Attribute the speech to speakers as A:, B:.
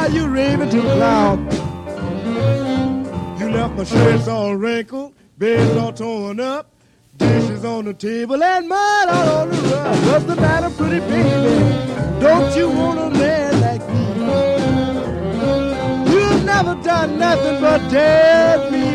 A: Why you raving to the cloud? You left my shirts all wrinkled, beds all torn up, dishes on the table and mud all on the rug. What's the matter, pretty baby? Don't you want a man like me? You've never done nothing but tell me